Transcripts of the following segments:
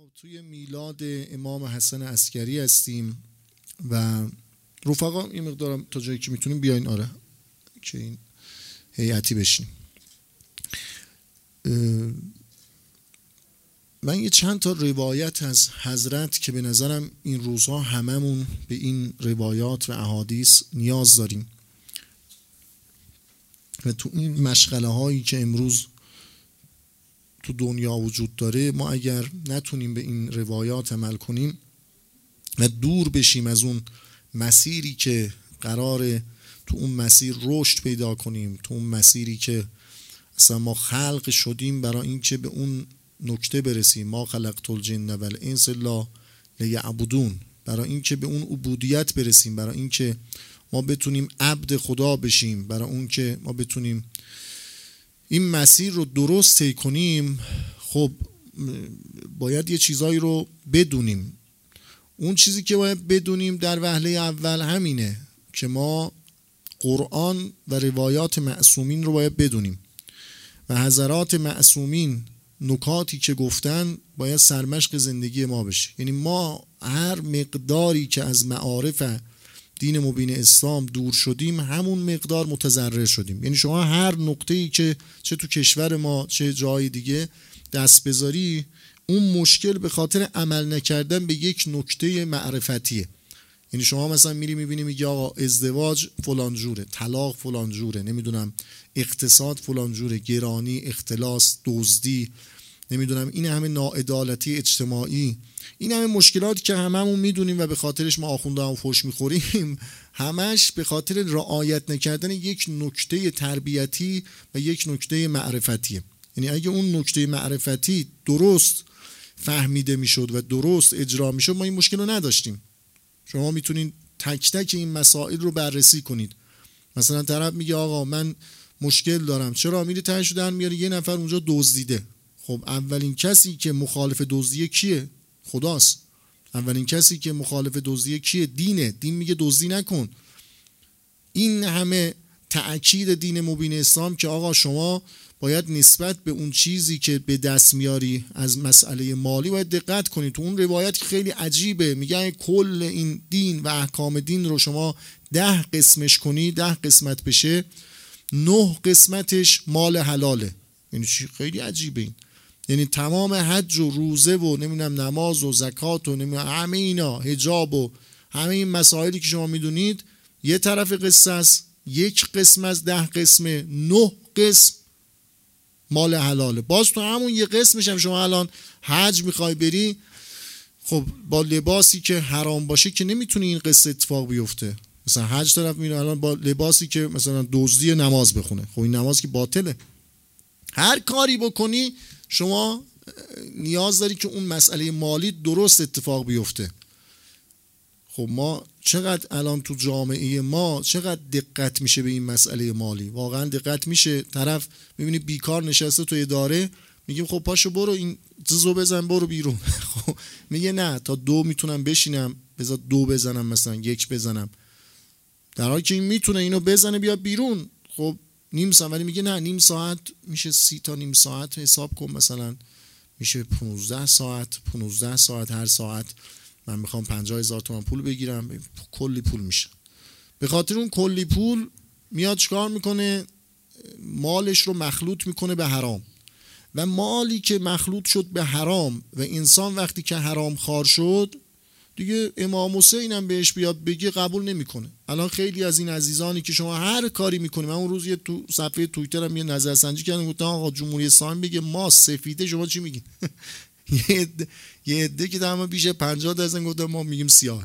خب توی میلاد امام حسن عسکری هستیم و رفقا این مقدارم تا جایی که میتونیم بیاین آره که این هیئتی بشیم. من یه چند تا روایت از حضرت که به نظرم این روزها هممون به این روایات و احادیث نیاز داریم و تو این مشغله هایی که امروز تو دنیا وجود داره ما اگر نتونیم به این روایات عمل کنیم و دور بشیم از اون مسیری که قراره تو اون مسیر رشد پیدا کنیم، تو اون مسیری که اصلا ما خلق شدیم برای اینکه به اون نکته برسیم، ما خلقت الجن والانس الا لیعبدون، برای اینکه به اون عبودیت برسیم، برای اینکه ما بتونیم عبد خدا بشیم، برای اون که ما بتونیم این مسیر رو درست طی کنیم. خب باید یه چیزایی رو بدونیم. اون چیزی که باید بدونیم در وهله اول همینه که ما قرآن و روایات معصومین رو باید بدونیم و حضرات معصومین نکاتی که گفتن باید سرمشق زندگی ما بشه. یعنی ما هر مقداری که از معارف دین مبین اسلام دور شدیم همون مقدار متضرر شدیم. یعنی شما هر نقطه‌ای که چه تو کشور ما چه جای دیگه دست بذاری اون مشکل به خاطر عمل نکردن به یک نکته معرفتیه. یعنی شما مثلا میری میبینی میگه آقا ازدواج فلان جوره، طلاق فلان جوره، نمیدونم اقتصاد فلان جوره، گرانی، اختلاس، دزدی، نمیدونم این همه ناعدالتی اجتماعی، این همه مشکلاتی که هممون میدونیم و به خاطرش ما آخونده هم فوش میخوریم، همش به خاطر رعایت نکردن یک نکته تربیتی و یک نکته معرفتیه. یعنی اگه اون نکته معرفتی درست فهمیده میشد و درست اجرا میشد ما این مشکل رو نداشتیم. شما میتونید تک تک این مسائل رو بررسی کنید. مثلا طرف میگه آقا من مشکل دارم، چرا؟ میره تهش در میاره یه نفر اونجا دزدیده. خب اولین کسی که مخالف دزدی کیه؟ خداست. اولین کسی که مخالف دزدی کیه؟ دینه. دین میگه دزدی نکن. این همه تأکید دین مبین اسلام که آقا شما باید نسبت به اون چیزی که به دست میاری از مسئله مالی باید دقت کنید. تو اون روایت خیلی عجیبه، میگن کل این دین و احکام دین رو شما 10 قسمش کنی، 10 قسمت بشه، 9 قسمتش مال حلاله. یعنی خیلی عجیبه این. یعنی تمام حج و روزه و نمیدونم نماز و زکات و نمیدونم همه اینا، حجاب و همه این مسائلی که شما میدونید یه طرف قصه است، یک قسم از 10 قسمه، 9 قسم مال حلاله. باز تو همون یه قسمش هم شما الان حج میخوای بری، خب با لباسی که حرام باشه که نمیتونی این قصه اتفاق بیفته. مثلا حج طرف میره الان با لباسی که مثلا دزدی نماز بخونه، خب این نماز که باطله. هر کاری بکنی شما نیاز داری که اون مسئله مالی درست اتفاق بیفته. خب ما چقدر الان تو جامعه ما چقدر دقت میشه به این مسئله مالی؟ واقعا دقت میشه؟ طرف میبینی بیکار نشسته تو اداره، میگیم خب پاشو برو این زو بزن برو بیرون. خب میگه نه تا 2 میتونم بشینم، بذار 2 بزنم، مثلا 1 بزنم، در حالی که این میتونه اینو بزنه بیا بیرون. خب نیم ساعت، ولی میگه نه نیم ساعت میشه 30 تا نیم ساعت حساب کن، مثلا میشه 15 ساعت. 15 ساعت هر ساعت من میخوام 50,000 تومان پول بگیرم، کلی پول میشه. به خاطر اون کلی پول میاد چیکار میکنه؟ مالش رو مخلوط میکنه به حرام. و مالی که مخلوط شد به حرام و انسان وقتی که حرام خوار شد دیگه امام حسین هم بهش بیاد بگه قبول نمیکنه. الان خیلی از این عزیزانی که شما هر کاری میکنید، من اون روز یه تو صفحه توییترم یه نظرسنجی کردم، گفتم آقا جمهوری اسلامی بگه ما سفیده، شما چی میگین؟ یه عده که تمام بیش 50% گفتن ما میگیم سیاهه.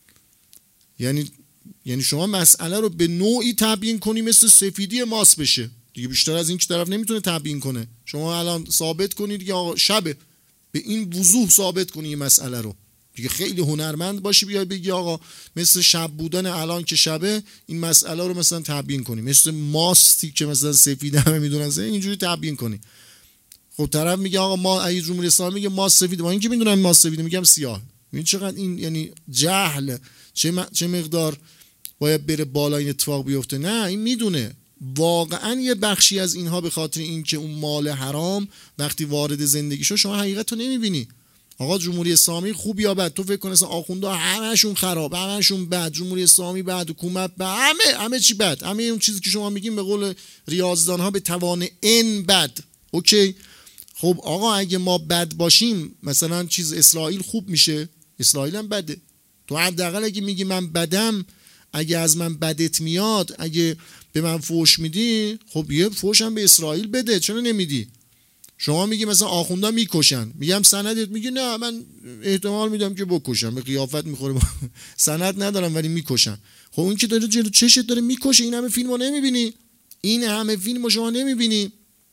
یعنی شما مسئله رو به نوعی تبیین کنی مثل سفیدی ماس بشه دیگه، بیشتر از این که طرف نمیتونه تبیین کنه. شما الان ثابت کنید دیگه آقا شبه، به این وضوح ثابت کنی این مسئله رو دیگه. خیلی هنرمند باشی بیای بگی آقا مثل شب بودن الان که شبه این مسئله رو مثلا تبیین کنی، مثل ماستی که مثلا سفیده همه میدونن اینجوری تبیین کنی. خب طرف میگه آقا ما ای جمهوری اسلامی میگه ماست سفیده، با اینکه میدونم ماست سفیده میگم سیاه. ببین چقدر این یعنی جهل چه مقدار باید بره بالا این اتفاق بیفته. نه این میدونه واقعا یه بخشی از اینها به خاطر اینکه اون مال حرام وقتی وارد زندگی شو شما حقیقت رو نمیبینی. آقا جمهوری اسلامی خوب یا بد؟ تو فکر کن اصلا آخوندا همشون خراب، همشون بد، جمهوری اسلامی بد، حکومت بد، همه چی بد، همه اون چیزی که شما میگیم به قول ریاضیدان ها به توان ان بد. اوکی. خب آقا اگه ما بد باشیم مثلا چیز اسرائیل خوب میشه؟ اسرائیل هم بده. تو حداقل اگه میگی من بدم، اگه از من بدت میاد، اگه به من فوش میدی، خب یه فوش هم به اسرائیل بده. چرا نمیدی؟ شما میگی مثلا آخوندا میکشن، میگم سندت، میگی نه من احتمال میدم که بکشن، به قیافت میخوره سند ندارم ولی میکشن. خب اون که داره جلو چشت داره میکشه، این همه فیلمو نمیبینی؟ این همه فیلمو شما نمیبینی؟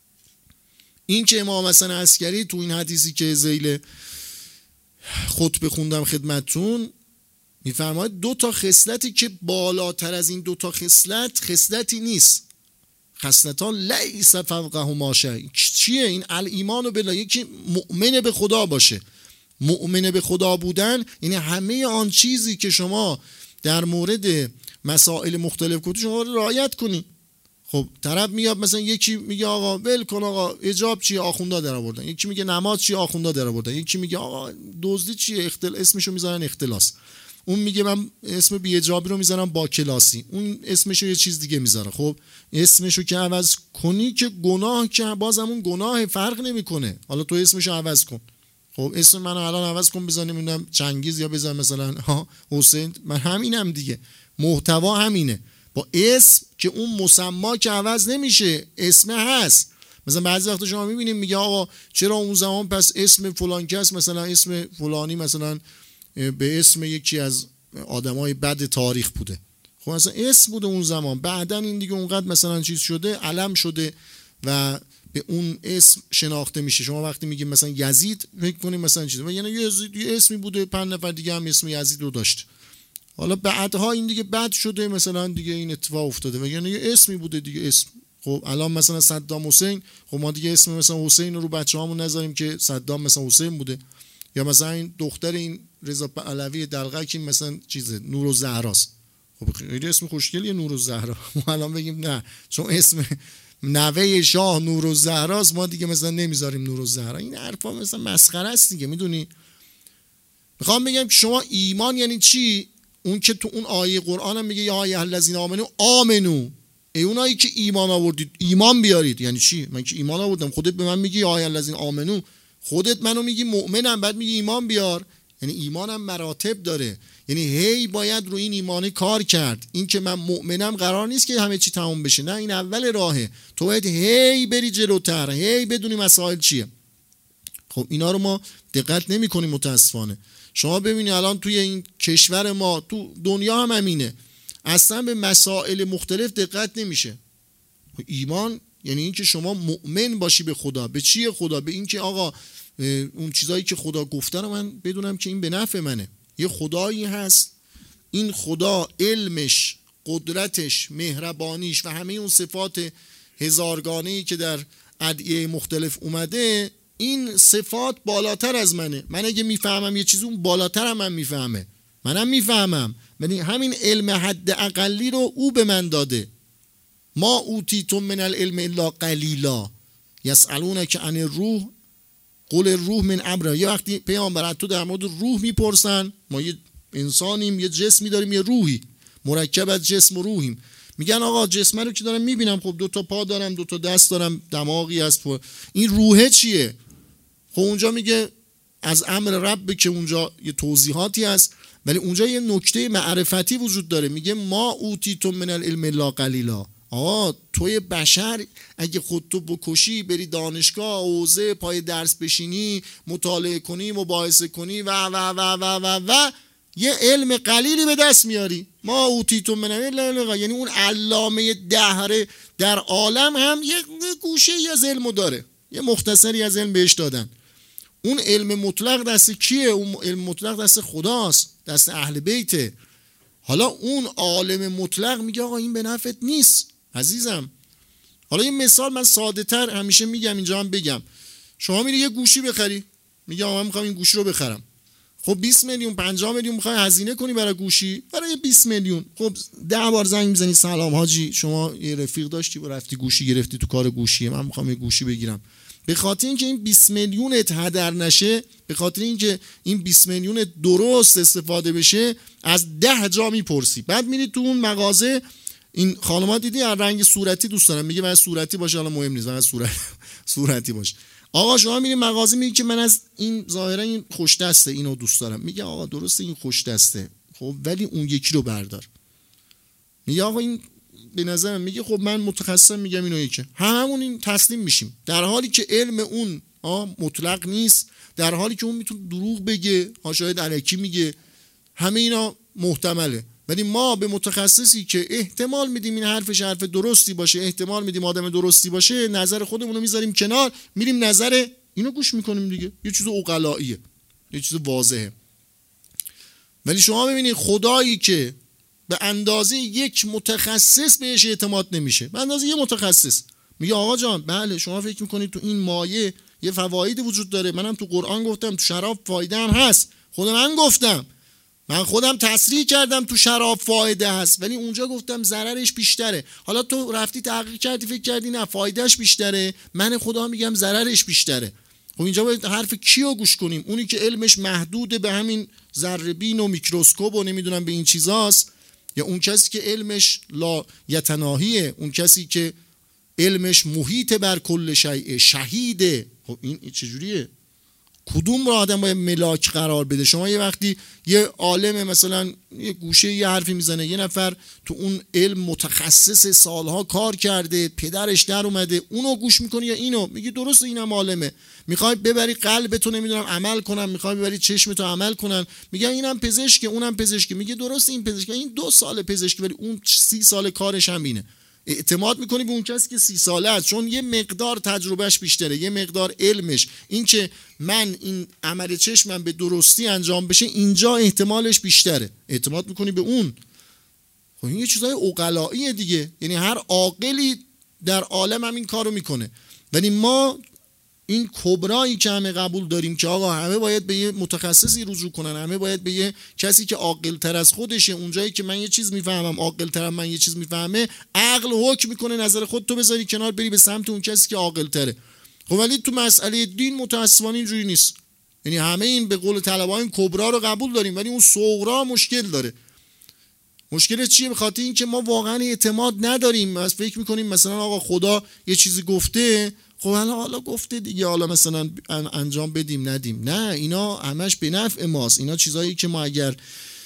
این که امام حسن عسکری تو این حدیثی که ذیل خطبه خوندم خدمتتون میفرماید 2 تا خصلتی که بالاتر از این 2 تا خصلتی نیست. خصلتان لیس فوقهما شیء. چیه این؟ الایمان بالله، یکی مؤمن به خدا باشه. مؤمن به خدا بودن یعنی همه آن چیزی که شما در مورد مسائل مختلف گفتی شما رعایت کنی. خب طرف میاد مثلا یکی میگه آقا ول کن، آقا حجاب چیه؟ آخوندا در آوردن. یکی میگه نماز چیه؟ آخوندا در آوردن. یکی میگه آقا دزدی چیه؟ اسمشو میذارن اختلاس. اون میگه من اسم بی حجابی رو میذارم با کلاسی، اون اسمشو یه چیز دیگه میذاره. خب اسمشو که عوض کنی که گناه، که بازم اون گناه فرق نمیکنه. حالا تو اسمشو عوض کن. خب اسم منو الان عوض کن، بزنیم نمیدونم چنگیز یا بزن مثلا حسین، من همینم دیگه، محتوا همینه. با اسم که اون مسما که عوض نمیشه، اسم هست. مثلا بعضی وقت شما میبینیم میگه آقا چرا اون زمان پس اسم فلان کس مثلا اسم فلانی مثلا به اسم یکی از آدمای بد تاریخ بوده. خب مثلا اسم بوده اون زمان، بعدن این دیگه اونقدر مثلا چیز شده، علم شده و به اون اسم شناخته میشه. شما وقتی میگیم مثلا یزید فکر کنید مثلا چیز، یعنی یه اسمی بوده، 5 نفر دیگه هم اسم یزید رو داشت. حالا بعدها این دیگه بد شده، مثلا دیگه این اتفاق افتاده و یعنی یه اسمی بوده دیگه اسم. خب الان مثلا صدام حسین، خب ما دیگه اسم مثلا حسین رو بچه‌هامون نذاریم که صدام مثلا حسین بوده. یا مثلا این دختر این رضا پهلوی دلغک این مثلا چیزه نورالزهراست. خب خیلی اسم خوشگلیه نورالزهرا. ما الان بگیم نه چون اسم نوه شاه نورالزهراست ما دیگه مثلا نمیذاریم نورالزهرا. این حرفا مثلا مسخره است دیگه. میدونی میخوام بگم که شما ایمان یعنی چی؟ اون که تو اون آیه قرآن هم میگه یا ایها الذین آمنو، ای اونایی که ایمان آوردید ایمان بیارید. یعنی چی؟ من که ایمان آوردم، خودت به من میگی یا ایها الذین آمنو، خودت منو میگی مؤمنم بعد میگی ایمان بیار. یعنی ایمانم مراتب داره، یعنی هی باید رو این ایمانه کار کرد. این که من مؤمنم قرار نیست که همه چی تموم بشه، نه این اول راهه. تو باید هی بری جلوتر، هی بدونی مسائل چیه. خب اینا رو ما دقت نمی‌کنیم متاسفانه. شما ببینید الان توی این کشور ما، تو دنیا هم همینه، اصلا به مسائل مختلف دقت نمیشه. ایمان یعنی این که شما مؤمن باشی به خدا. به چیه خدا؟ به این که آقا اون چیزایی که خدا گفته رو من بدونم که این به نفع منه. یه خدایی هست، این خدا علمش، قدرتش، مهربانیش و همه اون صفات هزارگانه‌ای که در ادعیه مختلف اومده، این صفات بالاتر از منه. من اگه میفهمم یه چیزی، اون بالاتر هم من میفهمه، منم میفهمم، ولی همین علم حد اقلی رو او به من داده. ما اوتیتم من العلم الا قلیلا یسالونک عن الروح قل الروح من امر. یه وقتی پیامبر تو در مورد روح میپرسن، ما یه انسانیم، یه جسمی داریم، یه روحی مرکب از جسم و روحیم. میگن آقا جسم رو که دارم میبینم، خب 2 تا پا دارم، 2 تا دست دارم، دماغی هست، این روحه چیه؟ خب اونجا میگه از امر رب، که اونجا یه توضیحاتی هست، ولی اونجا یه نکته معرفتی وجود داره. میگه ما اوتیتم من العلم الا قلیلا. توی بشر اگه خودتو بکشی، بری دانشگاه، حوزه، پای درس بشینی، مطالعه کنی، مباحثه کنی و و و و و و یه علم قلیلی به دست میاری. ما اوتیتم من العلم، یعنی اون علامه دهره در عالم هم یه گوشه از علمو داره، یه مختصری از علم بهش دادن. اون علم مطلق دست کیه؟ اون علم مطلق دست خداست، دست اهل بیته. حالا اون عالم مطلق میگه آقا این به نفعت نیست عزیزم. حالا یه مثال من ساده تر همیشه میگم، اینجا هم بگم. شما میری یه گوشی بخری، میگه آقا من میخوام این گوشی رو بخرم. خب 20 میلیون 50 میلیون میخوای هزینه کنی برای گوشی، برای 20 میلیون. خب 10 بار زنگ میزنی سلام حاجی شما یه رفیق داشتی و رفتی گوشی گرفتی تو کار گوشیه، من میخوام یه گوشی بگیرم. به خاطر اینکه این 20 میلیونت هدر نشه، به خاطر اینکه این 20 میلیون درست استفاده بشه، از 10 جا میپرسی. بعد میری تو اون مغازه، این خانم‌ها دیدی رنگ صورتی دوست دارن، میگه من صورتی باشه، حالا مهم نیست، من صورتی باشه. آقا شما میری مغازه میگی که من از این ظاهرا این خوش دسته اینو دوست دارم، میگه آقا درسته این خوش دسته، خب ولی اون یکی رو بردار. میگه آقا این به نظرم، میگه خب من متخصصم میگم اینو یکی، هممون این تسلیم میشیم، در حالی که علم اون مطلق نیست، در حالی که اون میتونه دروغ بگه، شاید الکی میگه، همه اینا محتمله. ولی ما به متخصصی که احتمال میدیم این حرفش حرف درستی باشه، احتمال میدیم آدم درستی باشه، نظر خودمون رو میذاریم کنار، میریم نظر اینو گوش میکنیم دیگه. یه چیز عقلاییه، یه چیز واضحه. ولی شما ببینید خدایی که به اندازه یک متخصص بهش اعتماد نمیشه، به اندازه یه متخصص میگه آقا جان بله شما فکر میکنید تو این مایه یه فواید وجود داره، منم تو قرآن گفتم تو شراب فایده هم هست، خود من گفتم، من خودم تصریح کردم تو شراب فایده هست، ولی اونجا گفتم ضررش بیشتره. حالا تو رفتی تحقیق کردی فکر کردی نه فایدهش بیشتره، من خدا میگم ضررش بیشتره. خب اینجا باید حرف کیو گوش کنیم؟ اونی که علمش محدوده به همین ذره بین و میکروسکوپ و نمیدونم به این چیزاست، یا اون کسی که علمش لا یتناهیه، اون کسی که علمش محیط بر کل شیء، شهیده؟ خب این چجوریه؟ کدوم رو آدم باید ملاک قرار بده؟ شما یه وقتی یه عالم مثلا یه گوشه یه حرفی میزنه، یه نفر تو اون علم متخصص سالها کار کرده، پدرش در اومده، اونو گوش میکنی یا اینو؟ میگی درسته اینم عالمه، میخوای ببری قلبتو نمیدونم عمل کنن، میخوای ببری چشمتو عمل کنن، میگن اینم پزشکه اونم پزشکه، میگه درسته این پزشکه، این 2 سال پزشکی ولی اون 30 سال کارش هم اینه. اعتماد میکنی به اون کسی که 30 ساله است، چون یه مقدار تجربهش بیشتره، یه مقدار علمش، این که من این عمل چشمم به درستی انجام بشه اینجا احتمالش بیشتره، اعتماد میکنی به اون. خب این یه چیزای عقلاییه دیگه، یعنی هر عاقلی در عالم هم این کارو میکنه. ولی ما این کبرایی که همه قبول داریم که آقا همه باید به یه متخصصی رجوع کنن، همه باید به یه کسی که عاقل تر از خودشه، اونجایی که من یه چیز میفهمم عاقل ترم من یه چیز میفهمه، عقل حکم میکنه نظر خودتو بذاری کنار بری به سمت اون کسی که عاقل تره. خب ولی تو مسئله دین متاسفانه اینجوری نیست، یعنی همه این به قول طلبه‌های کبرا رو قبول داریم ولی اون صغرا مشکل داره. مشکل چیه؟ به خاطر اینکه ما واقعا اعتماد نداریم، از فکر میکنیم مثلا آقا خدا یه چیزی گفته، خب حالا گفته دیگه، حالا مثلا انجام بدیم ندیم. نه، اینا همش به نفع ماست، اینا چیزایی که ما اگر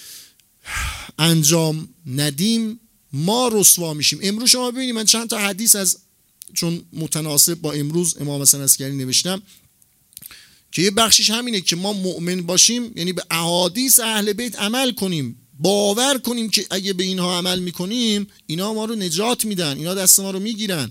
انجام ندیم ما رسوا میشیم. امروز شما ببینید من چند تا حدیث از، چون متناسب با امروز امام حسن عسکری نوشتم که یه بخشش همینه که ما مؤمن باشیم، یعنی به احادیث اهل بیت عمل کنیم، باور کنیم که اگه به اینها عمل میکنیم اینا ما رو نجات میدن، اینا دست ما رو میگیرن.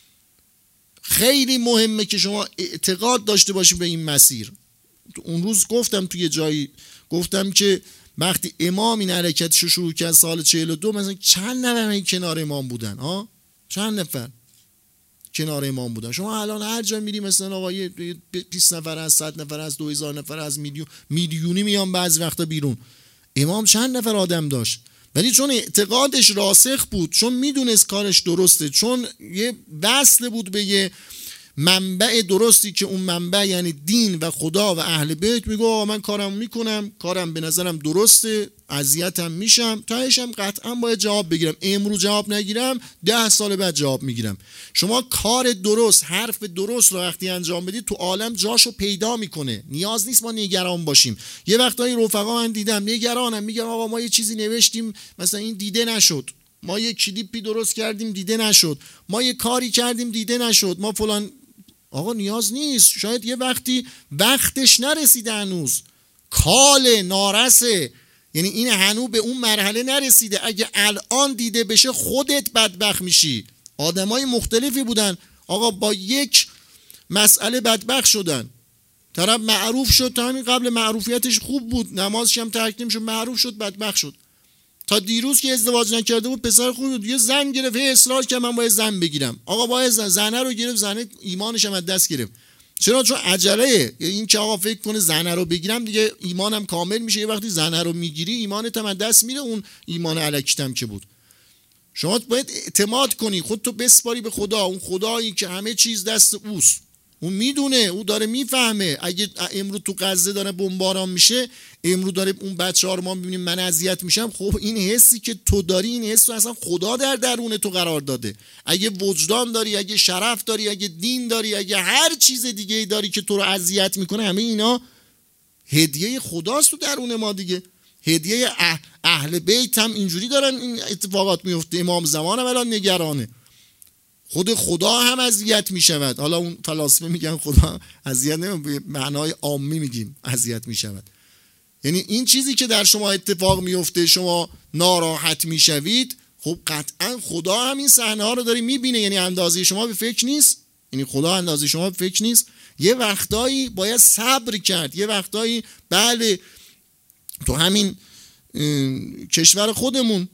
خیلی مهمه که شما اعتقاد داشته باشید به این مسیر. اون روز گفتم توی جایی، گفتم که وقتی امام این حرکتش رو شروع کرد سال 42، مثلا چند نفر کنار امام بودن؟ چند نفر کنار امام بودن؟ شما الان هر جا میری مثلا آقا 20 نفر از 100 نفر از 2000 نفر از میلیونی میان بعضی وقتا بیرون. امام چند نفر آدم داشت؟ ولی چون اعتقادش راسخ بود، چون میدونست کارش درسته، چون یه وصل بود به یه منبع درستی که اون منبع یعنی دین و خدا و اهل بیت، میگه آقا من کارم میکنم، کارم به نظرم درسته، اذیتم میشم، تاش هم قطعا باید جواب بگیرم، امروز جواب نگیرم 10 سال بعد جواب میگیرم. شما کار درست، حرف درست رو وقتی انجام بدید تو عالم جاشو پیدا میکنه، نیاز نیست ما نگران باشیم. یه وقتایی رفقا من دیدم نگرانم، میگم آقا ما یه چیزی نوشتیم مثلا این دیده نشد، ما یه کلیپی درست کردیم دیده نشد، ما یه کاری کردیم دیده نشد، ما فلان. آقا نیاز نیست، شاید یه وقتی وقتش نرسیده، هنوز کال نارسه، یعنی این هنوز به اون مرحله نرسیده. اگه الان دیده بشه خودت بدبخت میشی. آدمای مختلفی بودن آقا با یک مسئله بدبخت شدن. طرف معروف شد، تا همین قبل معروفیتش خوب بود، نمازش هم ترک نمی‌شد، معروف شد بدبخت شد. تا دیروز که ازدواج نکرده بود پسر خوبی بود، یه زن گرفت، اصرار کرد من باید زن بگیرم. آقا باید زنه رو گرفت، زنه ایمانش هم از دست گرفت. چرا؟ چون عجله. این که آقا فکر کنه زنه رو بگیرم دیگه ایمانم کامل میشه. یه وقتی زنه رو میگیری ایمانت هم از دست میره، اون ایمان الکیتم که بود. شما باید اعتماد کنی، خودتو بسپاری به خدا، اون خدایی که همه چیز دست اوست. اون میدونه، اون داره میفهمه. اگه امروز تو غزه داره بمباران میشه، امروز داره اون بچه‌ها رو ما میبینیم من اذیت میشم، خب این حسی که تو داری، این حس رو اصلا خدا در درون تو قرار داده. اگه وجدان داری، اگه شرف داری، اگه دین داری، اگه هر چیز دیگه ای داری که تو رو اذیت میکنه، همه اینا هدیه خداست تو درون ما دیگه. هدیه اهل بیت هم اینجوری دارن این اتفاقات میفته. امام زمان هم الان نگرانه، خود خدا هم اذیت میشود. حالا اون فلاسفه میگن خدا اذیت نمیشه، به معنای عامی میگیم اذیت میشود. یعنی این چیزی که در شما اتفاق میفته، شما ناراحت میشوید، خب قطعا خدا هم این صحنه ها رو داره میبینه. یعنی اندازه شما به فکر نیست، یعنی خدا اندازه شما به فکر نیست. یه وقتایی باید صبر کرد، یه وقتایی بله تو همین کشور خودمون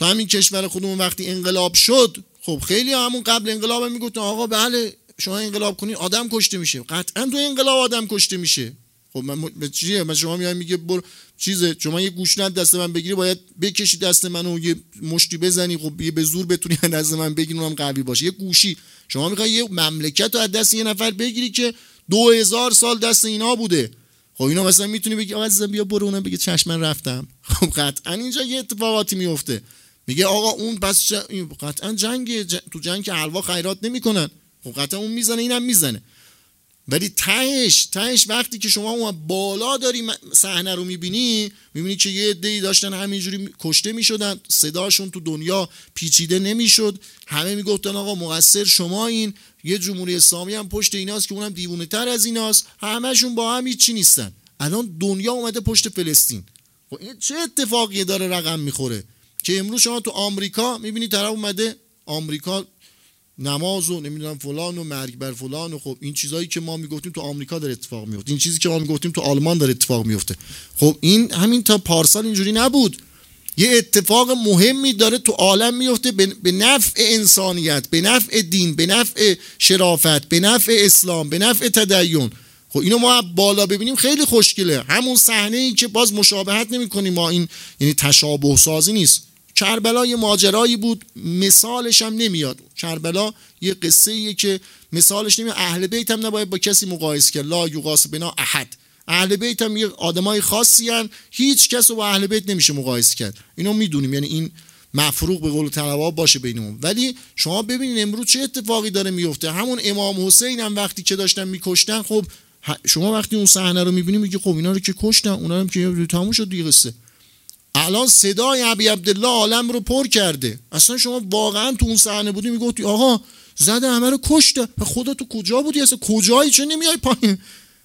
وقتی انقلاب شد، خب خیلی همون قبل انقلاب هم میگفتن آقا بله شما انقلاب کنین آدم کشته میشه. قطعا تو انقلاب آدم کشته میشه. خب من چیه؟ من شما میگه برو شما یه گوشنت دست من بگیری باید بکشی دست منو یه مشتی بزنی، خب یه به زور بتونی دست من بگیری اونم قوی باشه. یه گوشی شما میخوای یه مملکت رو از دست یه نفر بگیری که 2000 سال دست اینا بوده. خب اینا مثلا میتونی بگی آقا عزیزم بیا برو، اونم بگه چشم من رفتم. خب قطعا اینجا یه اتفاقاتی میفته. میگه آقا اون پس قطعا تو جنگ که حلوا خیرات نمیکنن. خب قطعا اون میزنه اینم میزنه. ولی تهش وقتی که شما اون بالا داری صحنه رو میبینی که یه عده‌ای داشتن همینجوری کشته میشدن، صداشون تو دنیا پیچیده نمیشد، همه میگفتن آقا مقصر شما، این یه جمهوری اسلامی هم پشت ایناست که اونم دیوونه تر از ایناست، همه‌شون با هم هیچی نیستن. الان دنیا اومده پشت فلسطین. خب این چه اتفاقی داره رقم میخوره که امروز شما تو آمریکا میبینی طرف اومده آمریکا نماز و نمیدونم فلان و مرگ بر فلان و خب این چیزایی که ما میگفتیم تو آمریکا داره اتفاق میفته، این چیزی که ما میگفتیم تو آلمان داره اتفاق میفته. خب این همین تا پارسال اینجوری نبود. یه اتفاق مهمی داره تو عالم میفته به نفع انسانیت، به نفع دین، به نفع شرافت، به نفع اسلام، به نفع تدین. خب اینو ما بالا ببینیم خیلی خوشگله. همون صحنه ای که باز مشابهت نمی‌کنیم ما، این یعنی تشابه سازی نیست. کربلا یه ماجرایی بود، مثالش هم نمیاد. کربلا یه قصه ایه که مثالش نمیاد. اهل بیت هم نباید با کسی مقایسه کرد، لا یقاس بنا احد. اهل بیت هم یه آدمای خاصی ان، هیچ کس رو با اهل بیت نمیشه مقایسه کرد. اینو میدونیم، یعنی این مفروق به قول طلبا باشه بینمون. ولی شما ببینید امروز چه اتفاقی داره میفته. همون امام حسین هم وقتی که داشتن میکشتن، خب شما وقتی اون صحنه رو میبینید میگی خب اینا رو که کشتن، اونا هم که تموم شد دیگه قصه. الان صدای ابی عبدالله عالم رو پر کرده. اصلا شما واقعا تو اون صحنه بودی میگفتی آقا زده همه رو کشته، خدا تو کجا بودی؟ اصلا کجایی؟ چه نمیای پایین؟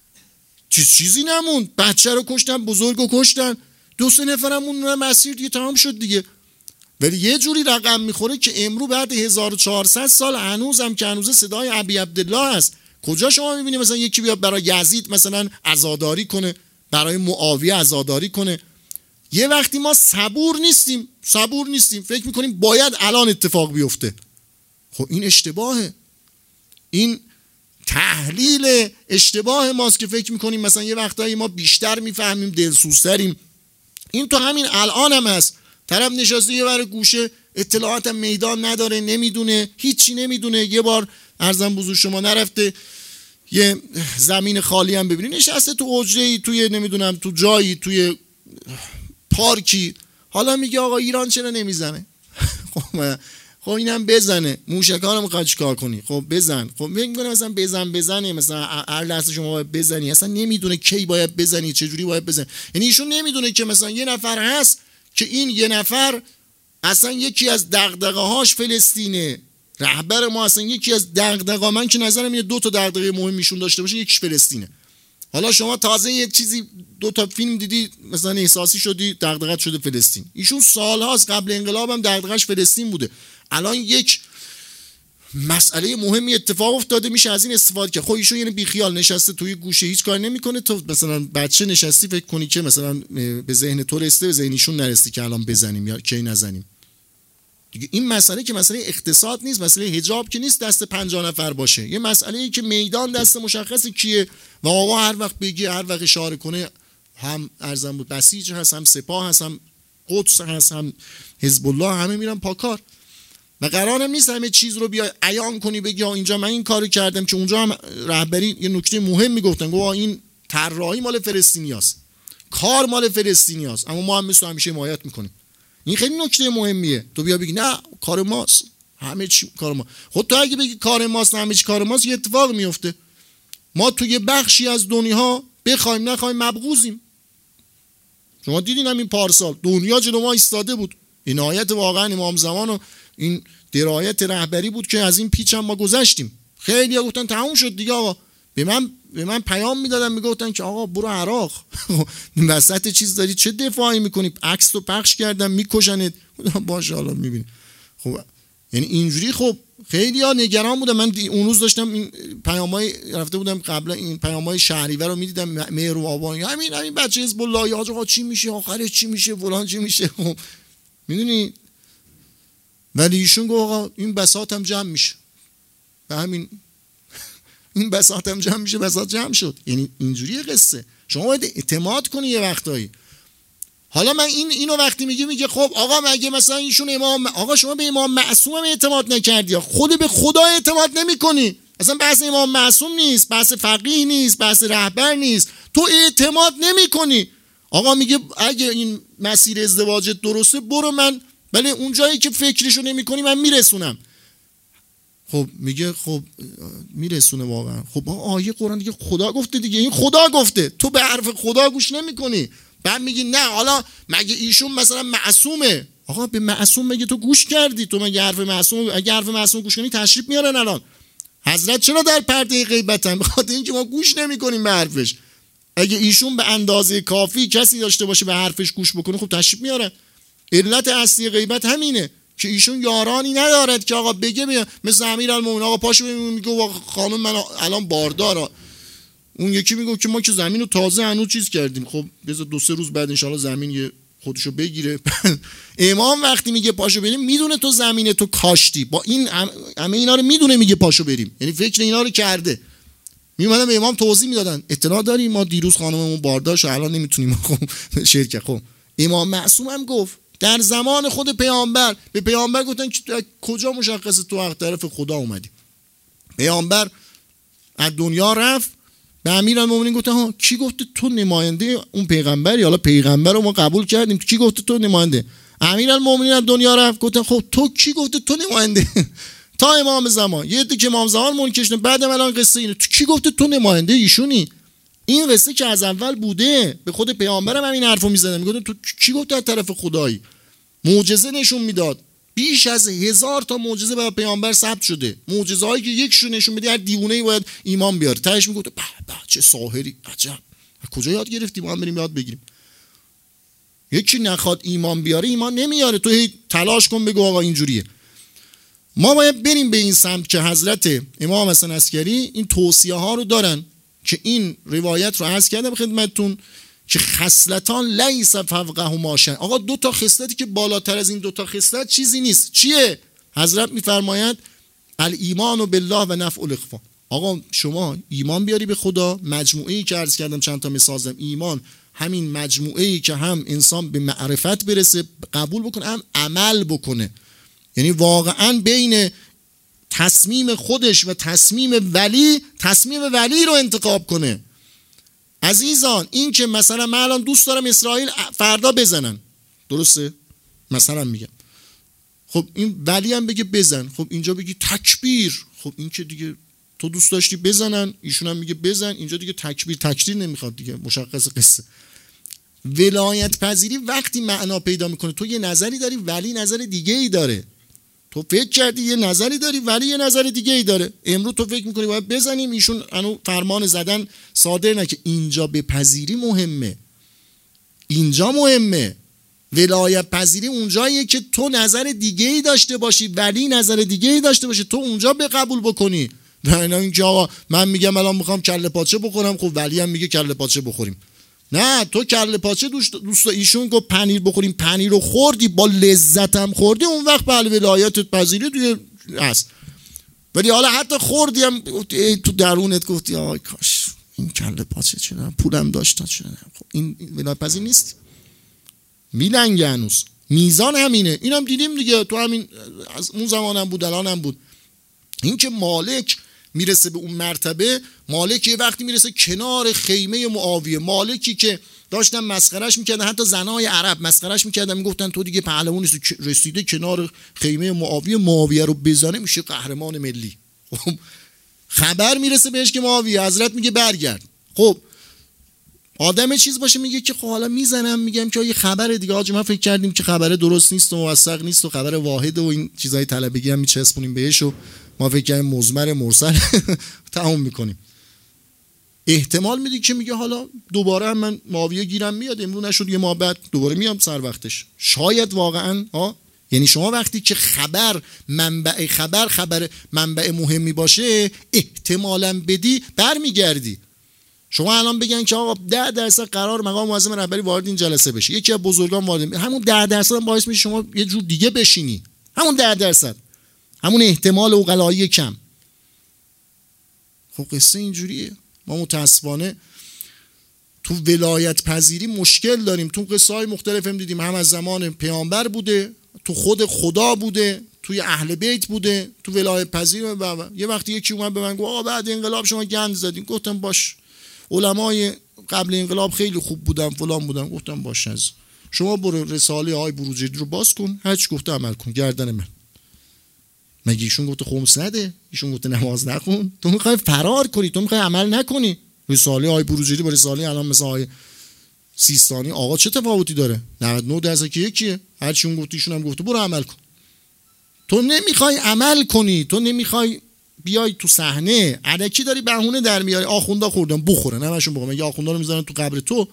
چیزی نموند. بچه رو کشتن، بزرگ رو کشتن، 2-3 نفرم اون مسیر دیگه تمام شد دیگه. ولی یه جوری رقم میخوره که امرو بعد 1400 سال هنوزم که هنوز صدای ابی عبدالله هست. کجا شما میبینی مثلا یکی بیاد برای یزید مثلا عزاداری کنه، برای معاویه عزاداری کنه؟ یه وقتی ما صبور نیستیم، فکر میکنیم باید الان اتفاق بیفته. خب این اشتباهه. این تحلیل اشتباه ماست که فکر میکنیم مثلا یه وقتایی ما بیشتر میفهمیم، دلسوزتریم. این تو همین الان هم هست. طرف نشسته یه ور گوشه، اطلاعات میدان نداره، نمیدونه، هیچی نمیدونه. یه بار عرضم بزرگ شما نرفته یه زمین خالی هم ببینی، نشسته تو حجره‌ای، توی نمیدونم تو جایی، توی پارکی، حالا میگه آقا ایران چرا نمیزنه؟ خب اینم بزنه. موشکا رو میخواد چیکار کنی؟ خب بزن. خب میگه مثلا بزنه، مثلا هر لحظه شما باید بزنی. اصلا نمیدونه کی باید بزنی، چه جوری باید بزنی. یعنی ایشون نمیدونه که مثلا یه نفر هست که این یه نفر اصلا یکی از دغدغه‌هاش فلسطینه. رهبر ما اصلا یکی از دغدغه‌ها، من که نظرم اینه 2 تا دغدغه مهم ایشون داشته باشه، یکیش فلسطینه. حالا شما تازه یک چیزی 2 تا فیلم دیدی مثلا احساسی شدی دغدغت شده فلسطین. ایشون سالهاست قبل انقلاب هم دغدغش فلسطین بوده. الان یک مسئله مهمی اتفاق افتاده، میشه از این استفاده کرد. خب ایشون یعنی بیخیال نشسته توی گوشه هیچ کار نمیکنه. تو مثلا بچه نشستی فکر کنی که مثلا به ذهن تو رسیده، به ذهن ایشون نرسیده که الان بزنیم یا کی نزنیم دیگه. این مسئله که مسئله اقتصاد نیست، مسئله حجاب که نیست دست 50 نفر باشه. یه مسئله ای که میدان دست مشخصه کیه و آقا هر وقت بگی، هر وقت اشاره کنه، هم ارزم بود بسیج هست، هم سپاه هست، هم قدس هست، هم حزب الله، همه میرن پاکار. و قرارم نیست همه چیز رو بیا عیان کنی بگی اینجا من این کارو کردم. که اونجا هم رهبری یه نکته مهم میگفتن، گفت این طراحی مال فلسطینیاست، کار مال فلسطینیاست، اما ما هم مثل همیشه حمایت میکنیم. این خیلی نکته مهمیه. تو بیا بگی نه کار ماست، همه چی کار ما. خود تو اگه بگی کار ماست، همه چی کار ماست، یه اتفاق میفته. ما توی بخشی از دنیا بخوایم نخوایم مبغوضیم. شما دیدین همین پارسال دنیا جلو ما ایستاده بود. عنایت واقعا امام زمان و این درایت رهبری بود که از این پیچ هم ما گذشتیم. خیلی ها گفتن تموم شد دیگه آقا. به من پیام میدادن میگفتن که آقا برو عراق وسط چیز داری چه دفاعی میکنی، عکس تو پخش کردن میکشنت. باشه حالا میبینی. خب یعنی اینجوری خب خیلی ها نگران بودن. من اون روز داشتم این پیامای رفته بودم قبلا این پیامای شهریور رو میدیدم، مهر و آبان همین بچه حزب الله آقا چی میشه آخرش چی میشه فلان چی میشه. خب میدونی ولی ایشون گفت آقا این بساطم جمع میشه. و همین این بساطم جمع میشه، بساط جمع شد. یعنی اینجوریه قصه. شما باید اعتماد کنی یه وقتایی. حالا من اینو وقتی میگه خب آقا مگه مثلا ایشون امام، آقا شما به امام معصوم هم اعتماد نکردی، خود به خدا اعتماد نمیکنی. اصلا بحث امام معصوم نیست، بحث فقیه نیست، بحث رهبر نیست، تو اعتماد نمیکنی. آقا میگه اگه این مسیر ازدواجت درسته برو، من ولی اون جایی که فکرشو نمیکنی من میرسونم. خب میگه خب میرسونه واقعا. خب آیه قرآن دیگه خدا گفته دیگه، این خدا گفته، تو به حرف خدا گوش نمیکنی. بعد میگی نه حالا مگه ایشون مثلا معصومه. آقا به معصوم مگه تو گوش کردی؟ تو مگه حرف معصوم، اگه حرف معصوم گوش کنی تشریف میارن الان. حضرت چرا در پرده غیبتن؟ بخاطر اینکه ما گوش نمیکنیم به حرفش. اگه ایشون به اندازه کافی کسی داشته باشه به حرفش گوش بکنه خب تشریف میارن. علت اصلی غیبت همینه که ایشون یارانی ندارد که آقا بگه مثل امیرالمومنین آقا پاشو میگه خانم من الان باردارم. اون یکی میگه که ما که زمین رو تازه هنوز چیز کردیم، خب بذار 2-3 روز بعد انشالله زمین یه خودشو بگیره. امام وقتی میگه پاشو بریم میدونه تو زمین تو کاشتی، با این همه اینا رو میدونه میگه پاشو بریم، یعنی فکر اینا رو کرده. میومدن به امام توضیح میدادن اطلاع داری ما دیروز خانممون باردار شد الان نمیتونیم خب شرکت. خب امام معصوم هم گفت در زمان خود پیامبر به پیامبر گفتن که کجا مشخصه تو از طرف خدا اومدی. پیامبر از دنیا رفت، به امیرالمومنین گفتن ها کی گفته تو نماینده اون پیغمبری؟ حالا پیغمبر رو ما قبول کردیم، کی گفته تو نماینده؟ امیرالمومنین از دنیا رفت، گفتن خب تو کی گفته تو نماینده؟ تا امام زمان یه عده که امام زمان منکشن، بعدم الان قصه اینه تو کی گفته تو نماینده ایشونی؟ این قصه که از اول بوده. به خود پیامبرم همین حرفو میزدن، میگفتن تو کی گفته از طرف خدایی؟ معجزه نشون میداد، بیش از 1000 تا معجزه برای پیامبر ثبت شده. معجزه هایی که یکشو نشون بده هر دیوونه‌ای باید ایمان بیاره. تهش میگفت به چه ساحری، عجب کجا یاد گرفتی ما هم بریم یاد بگیریم. یکی نخواد ایمان بیاره ایمان نمیاره، تو هی تلاش کن بگو آقا اینجوریه. ما باید بریم به این سمت که حضرت امام حسن عسکری این توصیه ها رو دارن که این روایت رو عرض کردم خدمتتون که خصلتان لیس فوقهما شیء. آقا 2 تا خصلتی که بالاتر از این 2 تا خصلت چیزی نیست. چیه؟ حضرت میفرمایند الایمان بالله و نفع الاخفا. آقا شما ایمان بیاری به خدا، مجموعه‌ای که عرض کردم چند تا مثال زدم، ایمان همین مجموعه‌ای که هم انسان به معرفت برسه قبول بکنه هم عمل بکنه، یعنی واقعا بین تصمیم خودش و تصمیم ولی رو انتخاب کنه. عزیزان این که مثلا من الان دوست دارم اسرائیل فردا بزنن، درسته؟ مثلا میگم خب این ولی هم بگه بزن، خب اینجا بگی تکبیر، خب این که دیگه تو دوست داشتی بزنن، ایشون هم میگه بزن، اینجا دیگه تکبیر نمیخواد دیگه، مشخص قصه. ولایت پذیری وقتی معنا پیدا میکنه تو یه نظری داری ولی نظر دیگه ای داره، تو فکر کردی یه نظری داری ولی یه نظر دیگه ای داره. امروز تو فکر میکنی باید بزنیم، ایشون انو فرمان زدن صادر نکه. اینجا به پذیری مهمه، اینجا مهمه. ولایت پذیری اونجاییه که تو نظر دیگه ای داشته باشی ولی نظر دیگه ای داشته باشی، تو اونجا به قبول بکنی. نه اینکه آقا من میگم الان میخوام کله پاچه بخورم، خب ولی هم میگه کله پاچه بخوریم. نه تو کله پاچه دوست ایشون گفت پنیر بخوریم، پنیر رو خوردی با لذتم خوردی، اون وقت بله ولایت پذیری دیگه هست. ولی حالا حتی خوردی هم تو درونت گفتی آی کاش این کله پاچه چرا پولم داشت چرا، خب این ولایت پذیر نیست. میلنگه هنوز میزان همینه. اینم دیدیم دیگه، تو همین از اون زمانم بود الانم بود. این که مالک میرسه به اون مرتبه، مالک یه وقتی میرسه کنار خیمه معاویه، مالکی که داشتن مسخرش میکردن، حتی زنای عرب مسخرش میکردن، میگفتن تو دیگه پهلوان نیستی، رسیده کنار خیمه معاویه رو بزنه میشه قهرمان ملی. خب خبر میرسه بهش که معاویه حضرت میگه برگرد. خب آدم چیز باشه میگه که خب حالا میزنم میگم که یه خبره دیگه، آجی ما فکر کردیم که خبره درست نیست و موثق نیست و خبر واحد و این چیزای طلبگی هم میچسبونیم بهش و ما فکر کردیم مضمر مرسل تمام میکنیم. احتمال میدی که میگه حالا دوباره هم من معاویه گیرم میاد، امروز نشد یه ماه بعد دوباره میام سر وقتش. شاید واقعا یعنی شما وقتی که خبر منبع مهمی باشه احتمالاً بدی برمیگردی. شما الان بگن که آقا 10% قرار مقام معظم رهبری وارد این جلسه بشه، یکی از بزرگان وارد، همون 10% هم باعث میشه شما یه جور دیگه بشینی، همون 10%، همون احتمال عقلایی کم. خب قصه اینجوریه. ما متاسفانه تو ولایت پذیری مشکل داریم. تو قصه های مختلف هم دیدیم، هم از زمان پیامبر بوده، تو خود خدا بوده، توی اهل بیت بوده، تو ولایت پذیری. یه وقتی یکی اومد به من گفت آقا بعد انقلاب شما گند زدین. گفتم باش، علمای قبل انقلاب خیلی خوب بودن فلان بودن. گفتم باش، از شما برو رساله های بروجردی رو باز کن، هر چی گفته عمل کن. گردن من مگه ایشون گفته خمس نده؟ ایشون گفته نماز نخون؟ تو میخوای فرار کنی، تو میخوای عمل نکنی. رساله های بروجردی با رساله الان مثلا های سیستانی آقا چه تفاوتی داره؟ 99% که یکیه. هر چی اون گفته ایشون هم گفته، برو عمل کن. تو نمیخوای عمل کنی، تو نمیخوای بیای تو صحنه، الکی داری بهونه در میاری. آخوندا خوردن بخوره، نماشون بگم مگه آخوندا رو میذارن تو قبر تو؟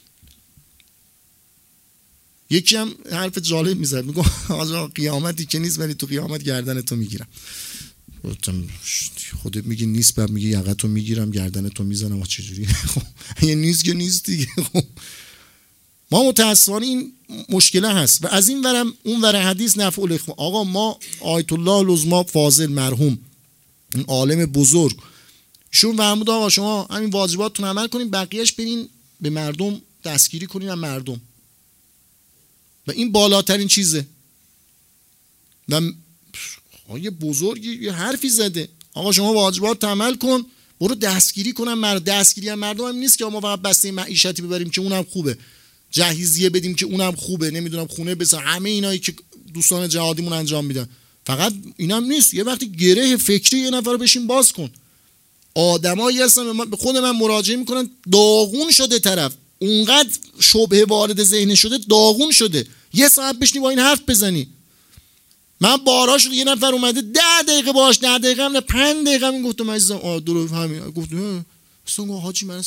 یکی هم حرف جالب میزد، میگم آقا قیامتی که نیست ولی تو قیامت گردن تو میگیرم. گفتم خودت میگی نیست، بعد میگی یقتو میگیرم گردن تو میزنم. آقا چجوری؟ خب یه نیست که نیست دیگه. خب ما متاسفانه این مشکل هست. و از این ورم اون ور حدیث نفع الاخوان. آقا ما آیت الله العظما فاضل مرحوم، این عالم بزرگ، شون فرمود آقا شما همین واجباتتون عمل کنین، بقیهش برین به مردم دستگیری کنین از مردم. و این بالاترین چیزه. و یه بزرگی یه حرفی زده، آقا شما واجبات عمل کن، برو دستگیری کنن دستگیری از مردم هم نیست که ما فقط بسته معیشتی ببریم که اونم خوبه، جهیزیه بدیم که اونم خوبه، نمیدونم خونه بسازیم، همه اینایی که دوستان جهادیمون انجام میدن. فقط اینم نیست، یه وقتی گره فکری یه نفر رو بشین باز کن. آدمایی هستن به خود من مراجعه میکنن داغون شده طرف، اونقدر شبهه وارد ذهن شده داغون شده، یه ساعت بشینی با این حرف بزنی. من بارها شده یه نفر اومده 10 دقیقه باش، 10 دقیقه هم نه 5 دقیقه هم گفتم عزیزم درو همین، گفتم اصلا حاجی من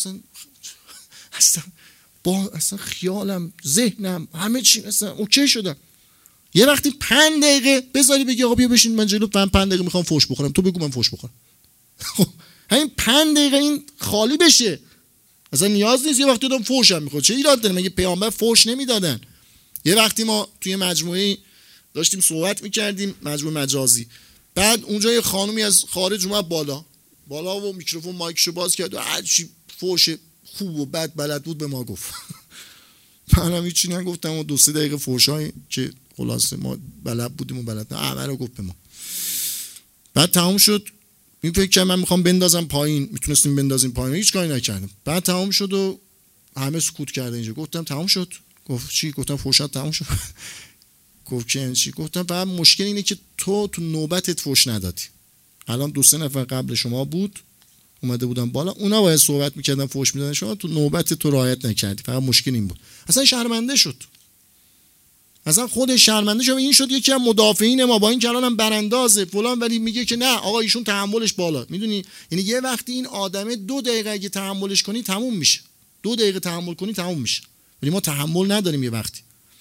اصلا خیالم ذهنم همه چی اصلا اوکی شدم. یه وقتی 5 دقیقه بذاری بگی آقا بیا بشین من جلو 5 دقیقه میخوام فوش بخورم، تو بگو من فوش بخورم. همین 5 دقیقه این خالی بشه، اصلا نیاز نیست یه وقتی آدم فوش هم میخواد. چه ایراد داره؟ مگه پیامبر فوش نمیدادن؟ یه وقتی ما توی مجموعه داشتیم صحبت میکردیم، مجموعه مجازی، بعد اونجا یه خانومی از خارج اومد بالا و میکروفون مایکشو باز کرد و هر چی فوش خوب و بد بلد بود به ما گفت. منم هیچی نگفتم و 2-3 دقیقه فوشای که خلاصه ما بلد بودیم و بلد نه همه رو گفت به ما. بعد تمام شد، این فکر کردم من میخوام بندازم پایین، میتونستیم بندازیم پایین، هیچ کاری نکردم. بعد تمام شد و همه سکوت کردن اینجا. گفتم تمام شد؟ گفت چی؟ گفتم فوشات تمام شد. گفت چی؟ گفتم فقط مشکل اینه که تو نوبتت فوش ندادی. الان 2-3 نفر قبل شما بود اومده بودن بالا، اونا باید صحبت میکردن فوش میدادن، شما تو نوبت تو رعایت نکردی. فقط مشکل این بود. اصلا شرمنده شد، اصلا خود شرمنده شد. این شد یکی از مدافعین ما، با این کلام هم براندازه فلان، ولی میگه که نه آقا ایشون تحملش بالا. میدونی یعنی یه وقتی این آدمه 2 دقیقه اگه تحملش کنی تموم میشه، 2 دقیقه تحمل کنی تموم میشه، ولی ما تحمل نداریم یه وقتی.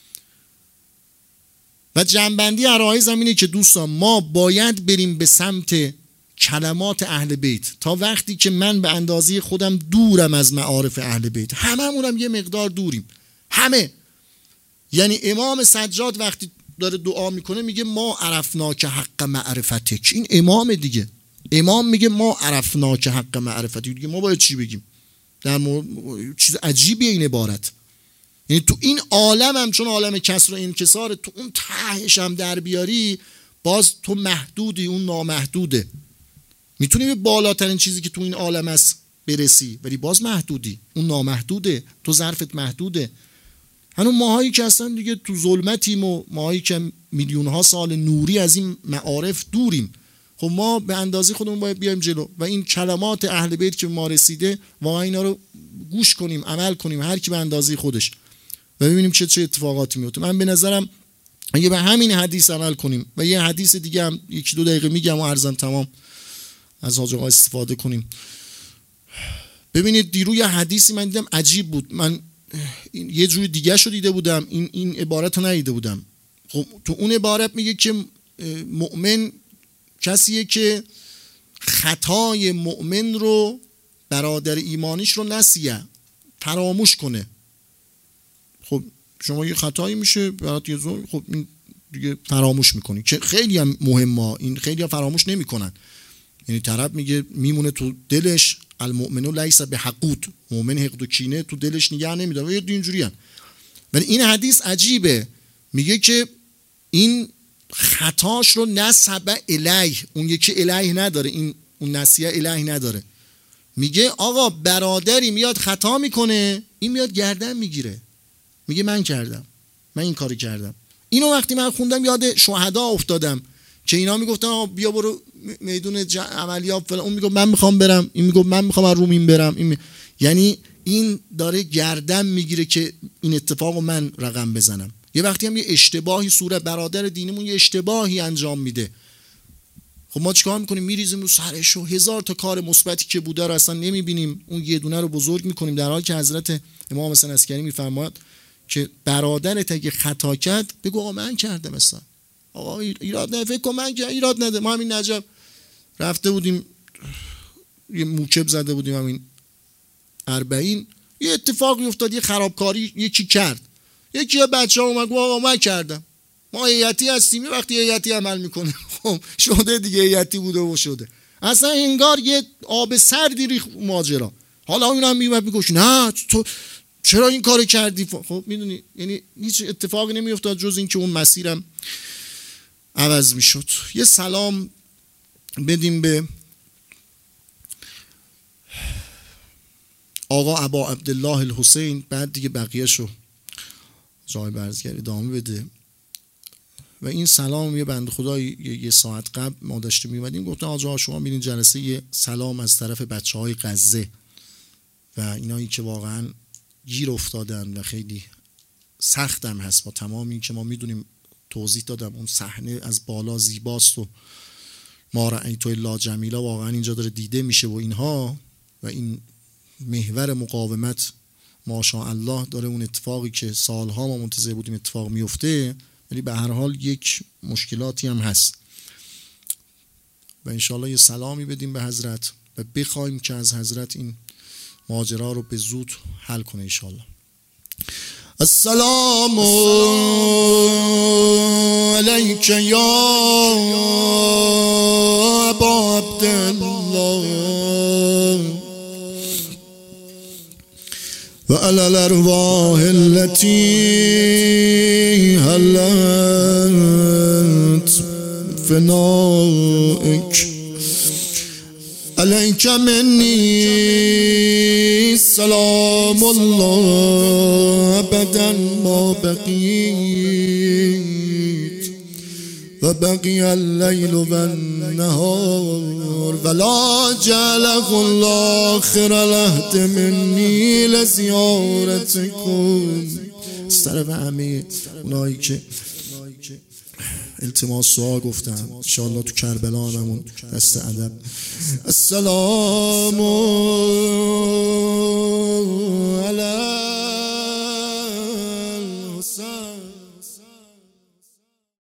و جنبندی عرایض اینه که دوستان ما باید بریم به سمت کلمات اهل بیت تا وقتی که من به اندازه خودم دورم از معارف اهل بیت، هممونم یه مقدار دوریم همه. یعنی امام سجاد وقتی داره دعا میکنه میگه ما عرفناک حق معرفتک، این امام دیگه، امام میگه ما عرفناک حق معرفتک دیگه، ما باید چی بگیم؟ در چیز عجیبیه این عبارت. یعنی تو این عالم هم چون عالم کسر و انکسار، تو اون تهش هم در بیاری باز تو محدودی، اون نامحدوده. میتونی به بالاترین چیزی که تو این عالم است برسی ولی باز محدودی، اون نامحدوده، تو ظرفت محدوده. هنوز ماهایی که هستن دیگه تو ظلمتیم و ماهایی که میلیون ها سال نوری از این معارف دوریم. خب ما به اندازه خودمون باید بیایم جلو و این کلمات اهل بیت که ما رسیده واقعا اینا رو گوش کنیم، عمل کنیم، هر کی به اندازه خودش، و ببینیم چه اتفاقاتی میفته. من به نظرم اگه به همین حدیث عمل کنیم و یه حدیث دیگه هم 1-2 دقیقه میگم و عرضم تمام، از حاج آقا استفاده کنیم. ببینید دیروز یه حدیثی من دیدم عجیب بود، من یه جوری دیگه شو دیده بودم، این عبارت رو ندیده بودم. خب تو اون عبارت میگه که مؤمن کسیه که خطای مؤمن رو، برادر ایمانیش رو نسیه، فراموش کنه. خب شما یه خطایی میشه برات یه زور، خب این دیگه فراموش میکنی که خیلی هم مهمه. این خیلی هم فراموش نمیکنن، یعنی طرف میگه میمونه تو دلش، المؤمن لیس بحقود، مؤمن حقد و کینه تو دلش نگه نمیداره و یه اینجوریه. ولی این حدیث عجیبه، میگه که این خطاش رو نسبه الیه، اون یکی الیه نداره، این اون نسیه الیه نداره. میگه آقا برادری میاد خطا میکنه، این میاد گردن میگیره، میگه من کردم، من این کاری کردم. اینو وقتی من خوندم یاد شهدا افتادم که اینا میگفتن آقا بیا برو میدون عملیات فلان، اون میگه من میخوام برم، این میگه من میخوام از رومین برم، یعنی این داره گردن میگیره که این اتفاقو من رقم بزنم. یه وقتی هم یه اشتباهی صورت، برادر دینمون یه اشتباهی انجام میده، خب ما چیکار میکنیم؟ میریزیم رو سرش و 1000 تا کار مثبتی که بوده رو اصلا نمیبینیم، اون یه دونه رو بزرگ میکنیم، در حالی که حضرت امام حسن عسکری میفرماد که برادرت اگه خطا کرد بگو آقا من کردم، مثلا آقا ایراد نه، فکر کن من که ایراد نده. ما همین نجف رفته بودیم یه موکب زده بودیم، همین 40 یه اتفاقی افتاد، یه خرابکاری یکی کرد، یکی از بچه‌ها اومد گفت آقا من کردم. ما هیئتی هستیم، وقتی هیئتی عمل میکنه خب شده دیگه، هیئتی بوده و شده، اصلا انگار یه آب سردی ریخت ماجرا. حالا اونم میومد میگه نه تو چرا این کارو کردی؟ خب میدونی یعنی هیچ اتفاقی نمیافتاد جز این که اون مسیرم عوض میشد. یه سلام بدیم به آقا ابا عبدالله الحسین، بعد دیگه بقیه‌شو جای برزگری ادامه بده. و این سلام یه بنده خدا یه ساعت قبل ما داشتیم میومدیم، گفتن آقا شما میرین جلسه، یه سلام از طرف بچه‌های غزه و اینایی که واقعا گیر افتادن و خیلی سختم هست، با تمام این که ما میدونیم، توضیح دادم اون صحنه از بالا زیباست و ما رأیت الا جمیلا واقعا اینجا داره دیده میشه و اینها، و این محور مقاومت ماشاءالله داره اون اتفاقی که سالها ما منتظر بودیم اتفاق میفته، ولی به هر حال یک مشکلاتی هم هست و انشالله یه سلامی بدیم به حضرت و بخوایم که از حضرت این ماجرا رو به زود حل کنه انشالله. السلام علیک یا ابا عبدالله و علی الارواح التي هلت فنائک علیک منی سلام الله ابدا ما بقیت و بقی اللیل و النهار ولا جعله الله خیر العهد منی لزیارتکم. از طرف همه اونایی که التماس دعا گفتن انشاءالله تو کربلا همون دست ادب. السلام